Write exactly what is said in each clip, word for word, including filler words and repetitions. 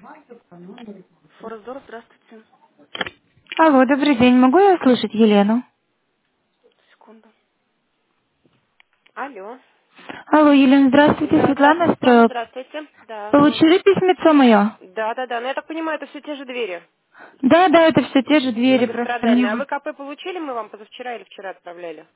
Форсдор, здравствуйте. Алло, добрый день. Могу я услышать Елену? Секунду. Алло. Алло, Елена, здравствуйте. Да, Светлана здравствуйте, Светлана, Строек. здравствуйте. Да. Получили письмецо мое? Да, да, да. Но я так понимаю, это все те же двери. Да, да, это все те же двери, просто мне Многострадальные. А вот... вы КП получили? Мы вам позавчера или вчера отправляли?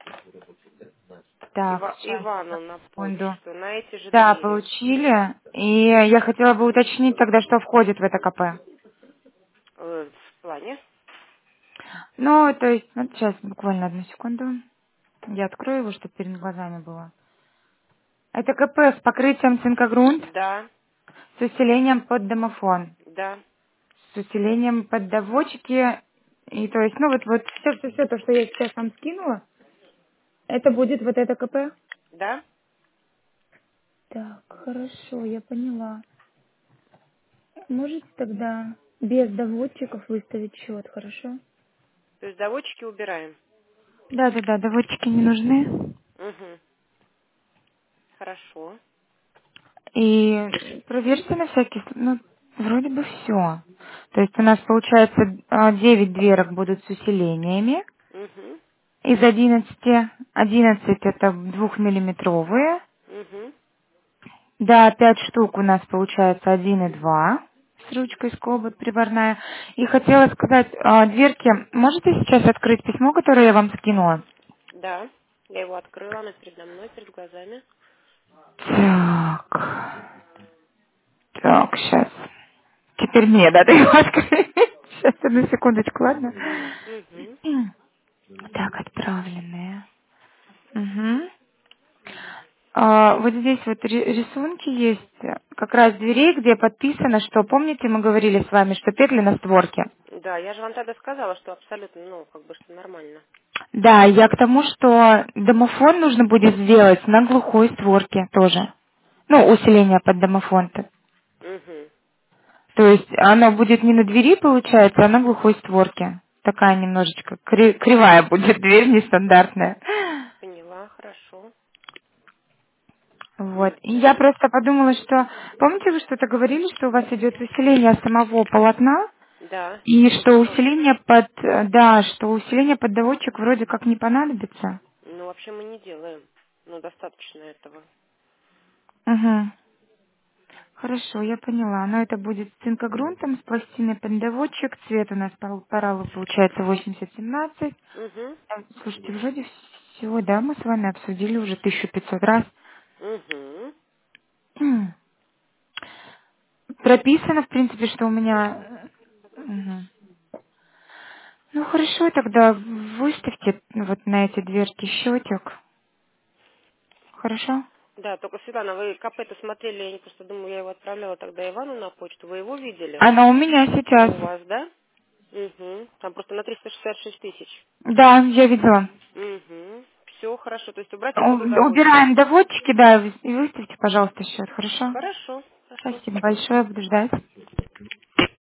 Так, Ива- сейчас, Ивану на секунду. почту. На эти же Да, двери. получили. И я хотела бы уточнить тогда, что входит в это КП. Э, в плане? Ну, то есть, вот сейчас, буквально одну секунду. Я открою его, чтобы перед глазами было. Это КП с покрытием цинкогрунт, Да, с усилением под домофон, да, с усилением под доводчики. И то есть, ну вот, вот все, все, все то, что я сейчас вам скинула, это будет вот это КП? да. Так, хорошо, я поняла. Можете тогда без доводчиков выставить счет, хорошо? То есть доводчики убираем. Да, да, да, доводчики не нужны. Угу. Хорошо. И проверьте на всякий случай, ну, вроде бы все. То есть у нас получается а, девять дверок будут с усилениями. Угу. Из одиннадцати, одиннадцать это двухмиллиметровые. Угу. Да, пять штук у нас получается один и два с ручкой скобы приборная. И хотела сказать, а, дверки, можете сейчас открыть письмо, которое я вам скинула? Да. Я его открыла, оно передо мной, перед глазами. Так, так, сейчас. Теперь мне надо его открыть. Сейчас, одну секундочку, ладно? Угу. Так, отправленные. Угу. А, вот здесь вот ри- рисунки есть, э, как раз дверей, где подписано, что, помните, мы говорили с вами, что петли на створке? Да, я же вам тогда сказала, что абсолютно, ну, как бы, что нормально. Да, я к тому, что домофон нужно будет сделать на глухой створке тоже. Ну, усиление под домофон-то. Угу. То есть оно будет не на двери, получается, а на глухой створке. Такая немножечко кри- кривая будет дверь, нестандартная. Поняла, хорошо. Вот. И я Угу. просто подумала, что... Помните, вы что-то говорили, что у вас идет усиление самого полотна? Да, И ну, что доводчик. усиление под... э, Да, что усиление под доводчик вроде как не понадобится. Ну, вообще мы не делаем. Ну, достаточно этого. Угу. Хорошо, я поняла. Но это будет с цинкогрунтом, с пластиной под доводчик. Цвет у нас по поралу получается восемьдесят семнадцать. Угу. Э, Слушайте, вроде всего, да, мы с вами обсудили уже тысячу пятьсот раз. Угу. М. Прописано, в принципе, что у меня... Мгм. Ну хорошо, тогда выставьте вот на эти дверки счетик. Хорошо? Да, только, Светлана, вы КП-то смотрели, я не просто думаю, я его отправляла тогда Ивану на почту. Вы его видели? Она у меня сейчас. У вас, да? Угу. Там просто на триста шестьдесят шесть тысяч. Да, я видела. Угу. Все хорошо. То есть убрать я буду У- доводчик. Убираем доводчики, да, и выставьте, пожалуйста, счет, хорошо? Хорошо, хорошо. Спасибо большое, буду ждать.